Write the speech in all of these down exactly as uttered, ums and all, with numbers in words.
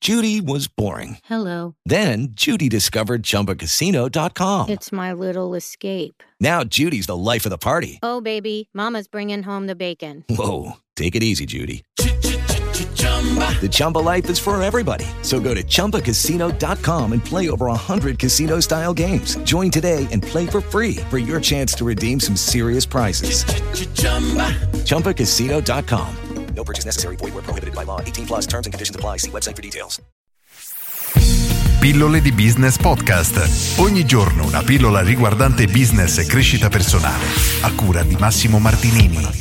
Judy was boring. Hello. Then Judy discovered Chumba Casino dot com. It's my little escape. Now Judy's the life of the party. Oh, baby, mama's bringing home the bacon. Whoa, take it easy, Judy. The Chumba life is for everybody. So go to Chumba Casino dot com and play over one hundred casino-style games. Join today and play for free for your chance to redeem some serious prizes. Chumba Casino dot com. No purchase necessary. Void where prohibited by law. eighteen plus terms and conditions apply. See website for details. Pillole di Business Podcast. Ogni giorno una pillola riguardante business e crescita personale. A cura di Massimo Martinini.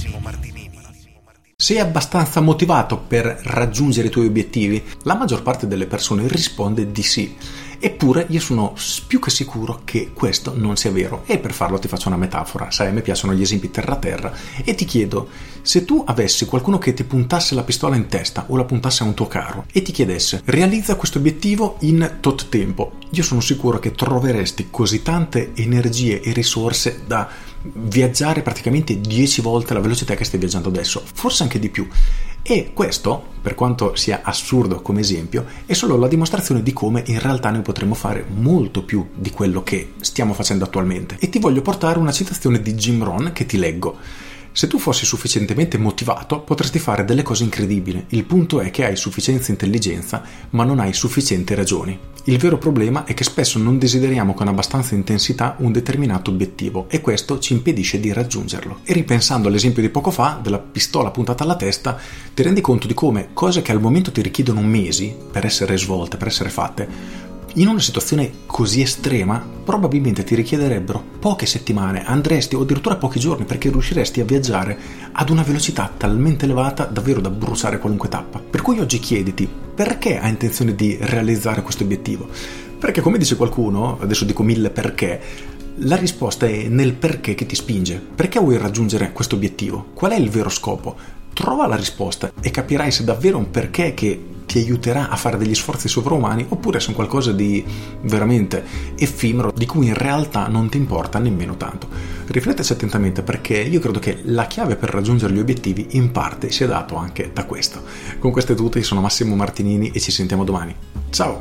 Sei abbastanza motivato per raggiungere i tuoi obiettivi? La maggior parte delle persone risponde di sì. Eppure io sono più che sicuro che questo non sia vero, e per farlo ti faccio una metafora. Sai, a me piacciono gli esempi terra-terra, e ti chiedo: se tu avessi qualcuno che ti puntasse la pistola in testa o la puntasse a un tuo carro e ti chiedesse realizza questo obiettivo in tot tempo, io sono sicuro che troveresti così tante energie e risorse da viaggiare praticamente dieci volte la velocità che stai viaggiando adesso, forse anche di più. E questo, per quanto sia assurdo come esempio, è solo la dimostrazione di come in realtà noi potremmo fare molto più di quello che stiamo facendo attualmente. E ti voglio portare una citazione di Jim Rohn che ti leggo. Se tu fossi sufficientemente motivato, potresti fare delle cose incredibili. Il punto è che hai sufficienza intelligenza, ma non hai sufficienti ragioni. Il vero problema è che spesso non desideriamo con abbastanza intensità un determinato obiettivo, e questo ci impedisce di raggiungerlo. E ripensando all'esempio di poco fa, della pistola puntata alla testa, ti rendi conto di come cose che al momento ti richiedono mesi per essere svolte, per essere fatte, in una situazione così estrema probabilmente ti richiederebbero poche settimane, andresti o addirittura pochi giorni, perché riusciresti a viaggiare ad una velocità talmente elevata davvero da bruciare qualunque tappa. Per cui oggi chiediti: perché hai intenzione di realizzare questo obiettivo? Perché, come dice qualcuno, adesso dico mille perché, la risposta è nel perché che ti spinge. Perché vuoi raggiungere questo obiettivo? Qual è il vero scopo? Trova la risposta e capirai se davvero un perché che ti aiuterà a fare degli sforzi sovraumani, oppure se è un qualcosa di veramente effimero di cui in realtà non ti importa nemmeno tanto. Rifletteci attentamente, perché io credo che la chiave per raggiungere gli obiettivi in parte sia dato anche da questo. Con questo è tutto, io sono Massimo Martinini e ci sentiamo domani. Ciao!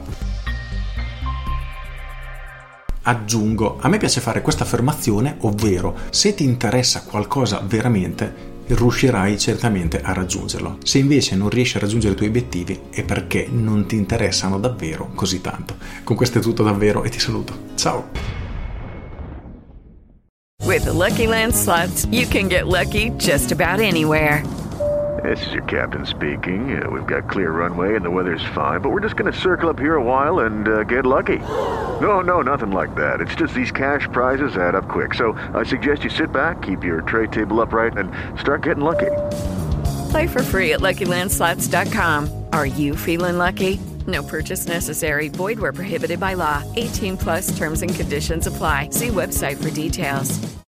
Aggiungo, a me piace fare questa affermazione, ovvero: se ti interessa qualcosa veramente, riuscirai certamente a raggiungerlo. Se invece non riesci a raggiungere i tuoi obiettivi, è perché non ti interessano davvero così tanto. Con questo è tutto davvero e ti saluto. Ciao! With the Lucky Land Slots, you can get lucky just about anywhere. This is your captain speaking. Uh, we've got clear runway and the weather's fine, but we're just going to circle up here a while and uh, get lucky. No, no, nothing like that. It's just these cash prizes add up quick. So I suggest you sit back, keep your tray table upright, and start getting lucky. Play for free at Lucky Land Slots dot com. Are you feeling lucky? No purchase necessary. Void where prohibited by law. eighteen plus terms and conditions apply. See website for details.